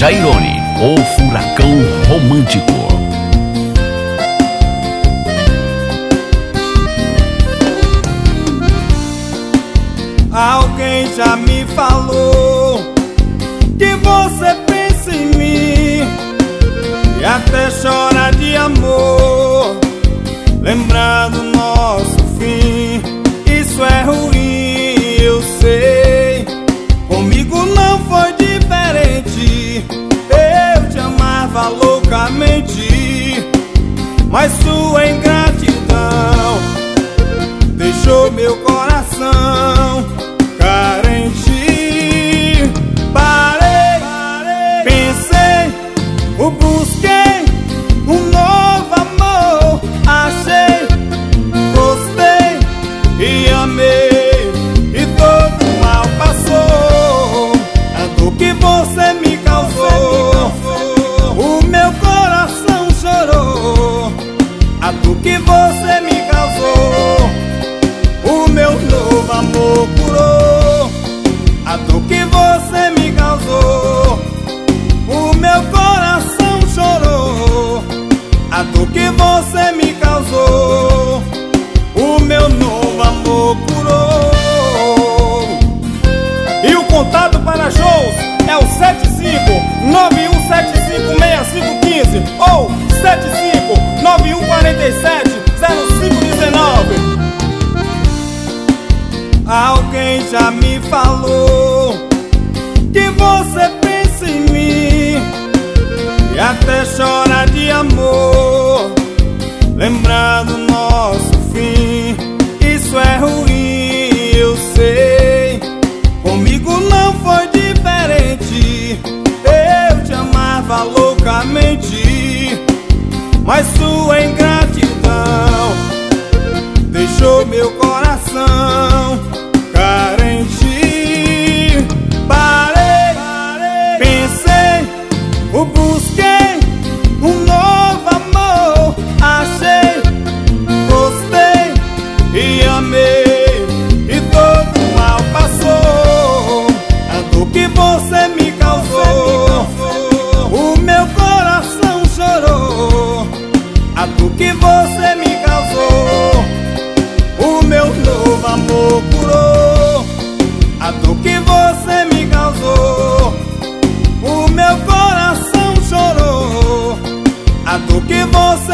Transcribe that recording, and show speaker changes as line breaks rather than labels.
Jairone, o furacão romântico.
Alguém já me falou que você pensa em mim e até chora de amor, lembrando nosso fim. Isso é ruim, eu sei. Comigo não foi diferente. Eu te amava loucamente, mas sua ingratidão deixou meu coração carente. Parei, pensei, busquei um novo amor, achei, gostei e amei, e todo mal passou. A dor que você me causou, o meu coração chorou. A dor que você me causou, o meu novo amor curou. A dor que você me causou, o meu coração chorou. A dor que você me causou, o meu novo amor curou. E o contato para shows é o 7591756515 ou 7591470519. Alguém já me falou que você pensa em mim e até chora de amor, lembrando nosso fim. Isso é ruim, eu sei. Comigo não foi diferente. Eu te amava loucamente, mas sua ingratidão deixou meu coração carente. Parei, pensei, busquei um novo amor, achei, gostei e amei, e todo mal passou. A dor que você me causou, o meu coração chorou. A dor que você me causou, o meu novo amor curou. A dor que você me causou, o meu coração chorou. A dor que você